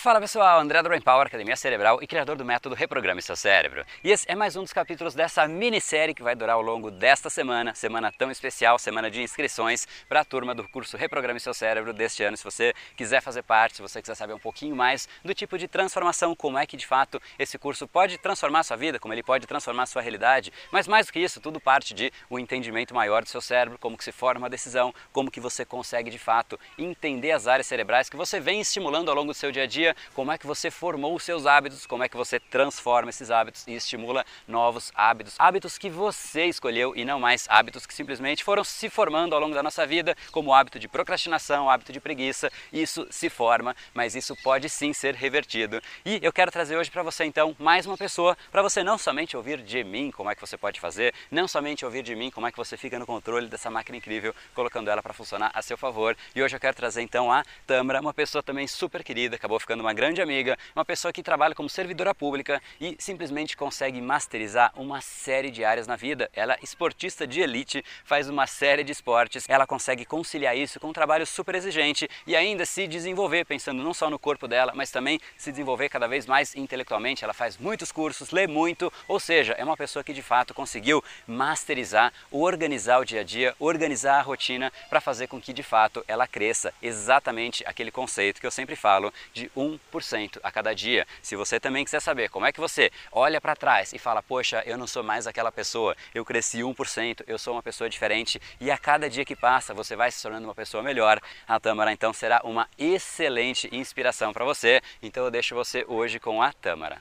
Fala pessoal, André do Brain Power, Academia Cerebral e criador do método Reprograme Seu Cérebro. E esse é mais um dos capítulos dessa minissérie que vai durar ao longo desta semana tão especial, semana de inscrições para a turma do curso Reprograme Seu Cérebro deste ano. Se você quiser fazer parte, se você quiser saber um pouquinho mais do tipo de transformação, como é que de fato esse curso pode transformar a sua vida, como ele pode transformar a sua realidade, mas mais do que isso, tudo parte de um entendimento maior do seu cérebro, como que se forma uma decisão, como que você consegue de fato entender as áreas cerebrais que você vem estimulando ao longo do seu dia a dia, como é que você formou os seus hábitos, como é que você transforma esses hábitos e estimula novos hábitos, hábitos que você escolheu e não mais hábitos que simplesmente foram se formando ao longo da nossa vida, como o hábito de procrastinação, o hábito de preguiça. Isso se forma, mas isso pode sim ser revertido. E eu quero trazer hoje para você então mais uma pessoa, para você não somente ouvir de mim como é que você pode fazer, não somente ouvir de mim como é que você fica no controle dessa máquina incrível, colocando ela para funcionar a seu favor. E hoje eu quero trazer então a Tâmara, uma pessoa também super querida, acabou ficando uma grande amiga, uma pessoa que trabalha como servidora pública e simplesmente consegue masterizar uma série de áreas na vida. Ela é esportista de elite, faz uma série de esportes, ela consegue conciliar isso com um trabalho super exigente e ainda se desenvolver, pensando não só no corpo dela, mas também se desenvolver cada vez mais intelectualmente. Ela faz muitos cursos, lê muito, ou seja, é uma pessoa que de fato conseguiu masterizar, organizar o dia a dia, organizar a rotina para fazer com que de fato ela cresça. Exatamente aquele conceito que eu sempre falo de 1% a cada dia. Se você também quiser saber como é que você olha para trás e fala, poxa, eu não sou mais aquela pessoa, eu cresci 1%, eu sou uma pessoa diferente e a cada dia que passa você vai se tornando uma pessoa melhor, a Tâmara então será uma excelente inspiração para você. Então eu deixo você hoje com a Tâmara.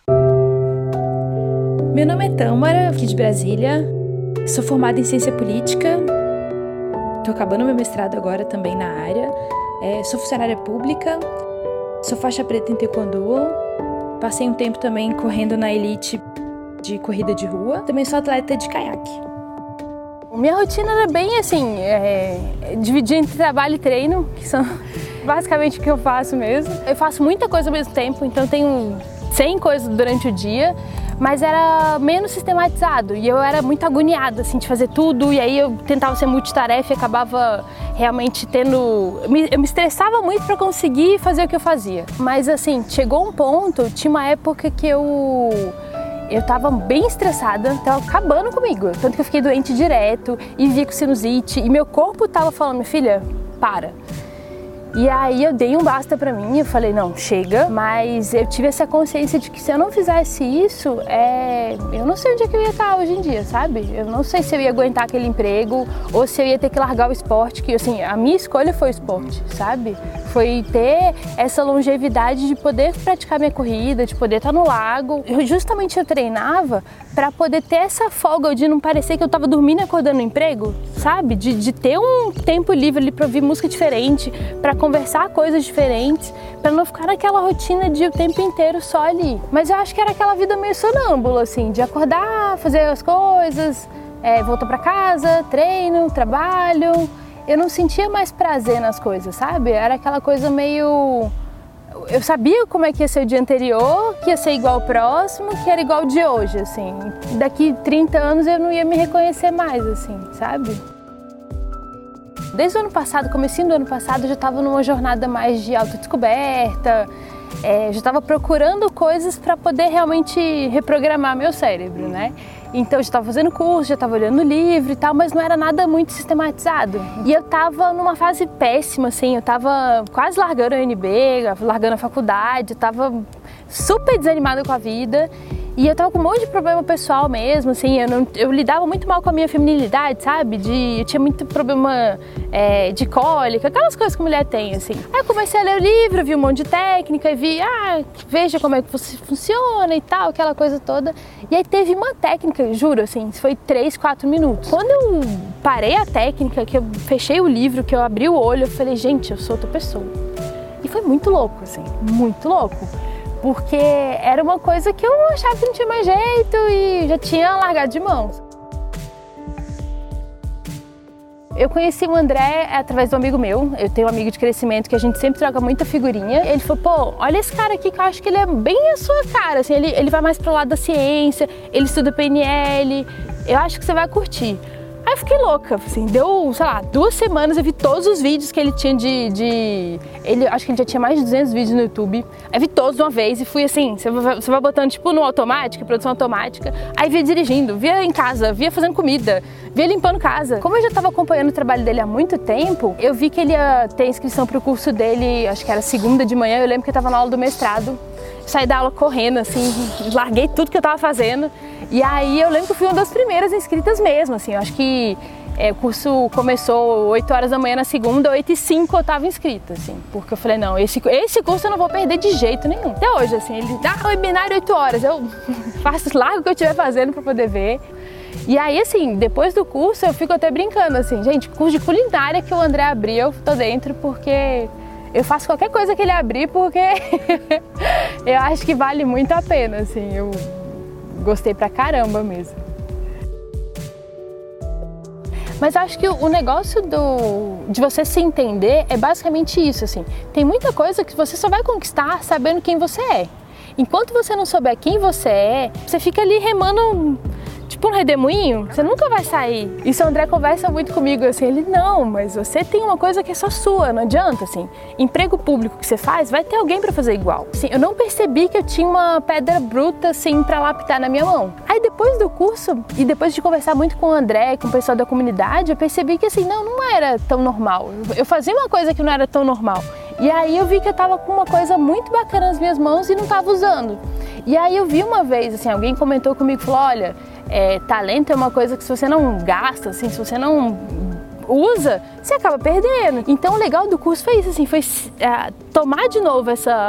Meu nome é Tâmara, aqui de Brasília, sou formada em ciência política, estou acabando meu mestrado agora também na área, sou funcionária pública, sou faixa preta em taekwondo, passei um tempo também correndo na elite de corrida de rua, também sou atleta de caiaque. Minha rotina era bem assim, dividir entre trabalho e treino, que são basicamente o que eu faço mesmo. Eu faço muita coisa ao mesmo tempo, então tenho 100 coisas durante o dia, mas era menos sistematizado e eu era muito agoniada assim, de fazer tudo, e aí eu tentava ser multitarefa e acabava realmente tendo... Eu me estressava muito para conseguir fazer o que eu fazia. Mas assim, chegou um ponto, tinha uma época que eu tava bem estressada, tava acabando comigo, tanto que eu fiquei doente direto e vivia com sinusite e meu corpo tava falando, minha filha, para. E aí eu dei um basta pra mim, eu falei, não, chega, mas eu tive essa consciência de que se eu não fizesse isso, eu não sei onde é que eu ia estar hoje em dia, sabe? Eu não sei se eu ia aguentar aquele emprego ou se eu ia ter que largar o esporte, que assim, a minha escolha foi o esporte, sabe? Foi ter essa longevidade de poder praticar minha corrida, de poder estar no lago. Eu treinava para poder ter essa folga de não parecer que eu tava dormindo e acordando no emprego, sabe? De ter um tempo livre ali para ouvir música diferente, para conversar coisas diferentes, para não ficar naquela rotina de o tempo inteiro só ali. Mas eu acho que era aquela vida meio sonâmbula, assim, de acordar, fazer as coisas, voltar para casa, treino, trabalho. Eu não sentia mais prazer nas coisas, sabe? Era aquela coisa meio... Eu sabia como é que ia ser o dia anterior, que ia ser igual ao próximo, que era igual ao de hoje, assim. Daqui 30 anos eu não ia me reconhecer mais, assim, sabe? Desde o ano passado, comecinho do ano passado, eu já estava numa jornada mais de autodescoberta, já estava procurando coisas para poder realmente reprogramar meu cérebro, né? Então eu já estava fazendo curso, já estava olhando livro e tal, mas não era nada muito sistematizado. E eu estava numa fase péssima, assim, eu estava quase largando a UNB, largando a faculdade, eu estava super desanimada com a vida. E eu tava com um monte de problema pessoal mesmo, assim, eu lidava muito mal com a minha feminilidade, sabe? Eu tinha muito problema de cólica, aquelas coisas que a mulher tem, assim. Aí eu comecei a ler o livro, vi um monte de técnica e vi, veja como é que você funciona e tal, aquela coisa toda. E aí teve uma técnica, juro, assim, foi 3, 4 minutos. Quando eu parei a técnica, que eu fechei o livro, que eu abri o olho, eu falei, gente, eu sou outra pessoa. E foi muito louco, assim, muito louco. Porque era uma coisa que eu achava que não tinha mais jeito e já tinha largado de mão. Eu conheci o André através de um amigo meu. Eu tenho um amigo de crescimento que a gente sempre troca muita figurinha. Ele falou, pô, olha esse cara aqui que eu acho que ele é bem a sua cara. Assim, ele vai mais pro lado da ciência, ele estuda PNL, eu acho que você vai curtir. Aí Aí eu fiquei louca, assim, deu, sei lá, 2 semanas eu vi todos os vídeos que ele tinha acho que ele já tinha mais de 200 vídeos no YouTube. Aí vi todos de uma vez e fui assim, você vai botando tipo no automático, produção automática. Aí via dirigindo, via em casa, via fazendo comida, via limpando casa. Como eu já estava acompanhando o trabalho dele há muito tempo, eu vi que ele ia ter inscrição pro curso dele, acho que era segunda de manhã, eu lembro que eu estava na aula do mestrado. Saí da aula correndo, assim, larguei tudo que eu tava fazendo. E aí eu lembro que eu fui uma das primeiras inscritas mesmo, assim. Eu acho que o curso começou 8 horas da manhã na segunda, 8h05 eu tava inscrita, assim. Porque eu falei, não, esse curso eu não vou perder de jeito nenhum. Até hoje, assim, ele dá webinário 8 horas, eu faço largo o que eu estiver fazendo pra poder ver. E aí, assim, depois do curso eu fico até brincando, assim, gente, curso de culinária que o André abriu, eu tô dentro porque... Eu faço qualquer coisa que ele abrir porque eu acho que vale muito a pena, assim, eu gostei pra caramba mesmo. Mas acho que o negócio de você se entender é basicamente isso, assim. Tem muita coisa que você só vai conquistar sabendo quem você é. Enquanto você não souber quem você é, você fica ali remando... Tipo um redemoinho, você nunca vai sair. Isso o André conversa muito comigo, assim, ele, não, mas você tem uma coisa que é só sua, não adianta, assim. Emprego público que você faz, vai ter alguém pra fazer igual. Assim, eu não percebi que eu tinha uma pedra bruta, assim, pra lapidar na minha mão. Aí depois do curso, e depois de conversar muito com o André, com o pessoal da comunidade, eu percebi que, assim, não era tão normal. Eu fazia uma coisa que não era tão normal. E aí eu vi que eu tava com uma coisa muito bacana nas minhas mãos e não tava usando. E aí eu vi uma vez, assim, alguém comentou comigo, falou, olha, talento é uma coisa que se você não gasta, assim, se você não usa, você acaba perdendo. Então o legal do curso foi isso, assim, foi tomar de novo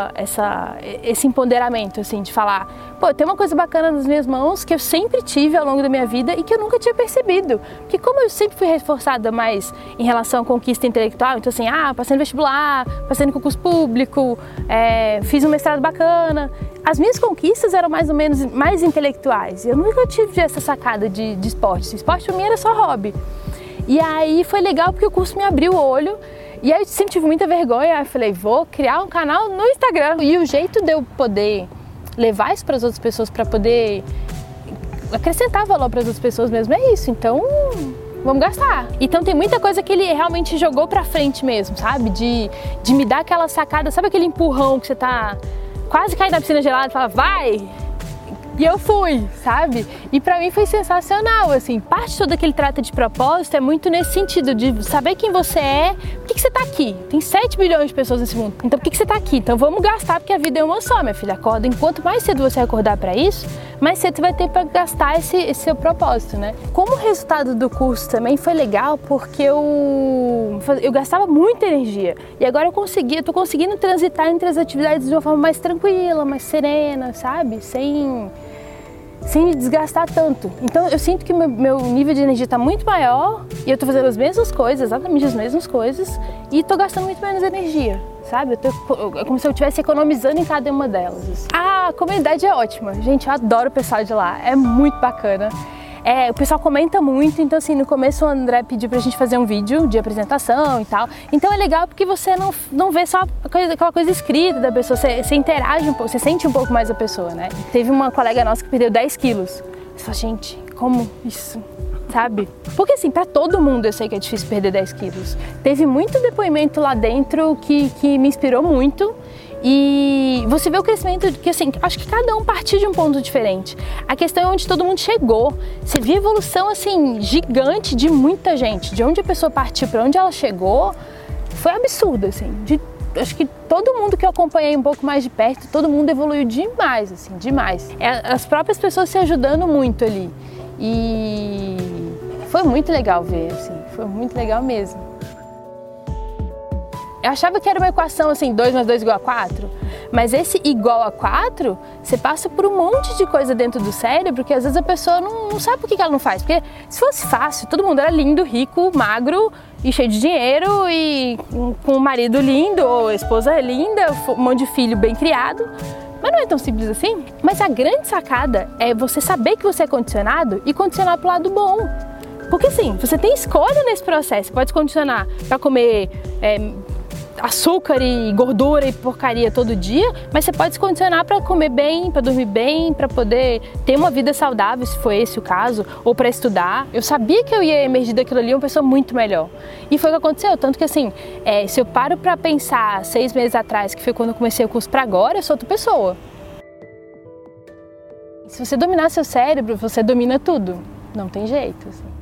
esse empoderamento, assim, de falar, pô, tem uma coisa bacana nas minhas mãos que eu sempre tive ao longo da minha vida e que eu nunca tinha percebido. Porque como eu sempre fui reforçada mais em relação à conquista intelectual, então assim, passei no vestibular, passei no concurso público, fiz um mestrado bacana, as minhas conquistas eram mais ou menos mais intelectuais. Eu nunca tive essa sacada de esporte. Esporte pra mim era só hobby. E aí foi legal porque o curso me abriu o olho. E aí eu sempre tive muita vergonha. Aí eu falei, vou criar um canal no Instagram. E o jeito de eu poder levar isso para as outras pessoas, para poder acrescentar valor para as outras pessoas mesmo, é isso. Então, vamos gastar. Então tem muita coisa que ele realmente jogou pra frente mesmo, sabe? De me dar aquela sacada, sabe aquele empurrão que você tá quase caindo na piscina gelada e fala, vai! E eu fui, sabe? E pra mim foi sensacional, assim. Parte toda que ele trata de propósito é muito nesse sentido, de saber quem você é, por que você tá aqui? Tem 7 bilhões de pessoas nesse mundo, então por que você tá aqui? Então vamos gastar, porque a vida é uma só, minha filha. Acorda, enquanto mais cedo você acordar pra isso, mais cedo você vai ter pra gastar esse seu propósito, né? Como resultado do curso também foi legal, porque eu gastava muita energia. E agora eu tô conseguindo transitar entre as atividades de uma forma mais tranquila, mais serena, sabe? Sem me desgastar tanto. Então eu sinto que meu nível de energia está muito maior e eu tô fazendo as mesmas coisas, exatamente as mesmas coisas, e tô gastando muito menos energia, sabe? É como se eu estivesse economizando em cada uma delas. A comunidade é ótima, gente, eu adoro o pessoal de lá, é muito bacana. O pessoal comenta muito, então assim, no começo o André pediu pra gente fazer um vídeo de apresentação e tal. Então é legal porque você não vê só aquela coisa escrita da pessoa, você interage um pouco, você sente um pouco mais a pessoa, né? Teve uma colega nossa que perdeu 10 quilos. Você fala, gente, como isso? Sabe? Porque assim, pra todo mundo eu sei que é difícil perder 10 quilos. Teve muito depoimento lá dentro que me inspirou muito. E você vê o crescimento que, assim, acho que cada um partiu de um ponto diferente. A questão é onde todo mundo chegou. Você viu a evolução, assim, gigante de muita gente. De onde a pessoa partiu para onde ela chegou, foi absurdo, assim. Acho que todo mundo que eu acompanhei um pouco mais de perto, todo mundo evoluiu demais, assim, demais. As próprias pessoas se ajudando muito ali. E foi muito legal ver, assim, foi muito legal mesmo. Eu achava que era uma equação assim, 2 mais 2 igual a 4, mas esse igual a 4, você passa por um monte de coisa dentro do cérebro que às vezes a pessoa não sabe por que ela não faz. Porque se fosse fácil, todo mundo era lindo, rico, magro e cheio de dinheiro e com um marido lindo ou esposa linda, um monte de filho bem criado. Mas não é tão simples assim. Mas a grande sacada é você saber que você é condicionado e condicionar pro lado bom. Porque assim, você tem escolha nesse processo, você pode condicionar para comer açúcar e gordura e porcaria todo dia, mas você pode se condicionar para comer bem, para dormir bem, para poder ter uma vida saudável, se for esse o caso, ou para estudar. Eu sabia que eu ia emergir daquilo ali uma pessoa muito melhor. E foi o que aconteceu, tanto que assim, se eu paro para pensar 6 meses atrás, que foi quando eu comecei o curso, para agora, eu sou outra pessoa. Se você dominar seu cérebro, você domina tudo. Não tem jeito, assim.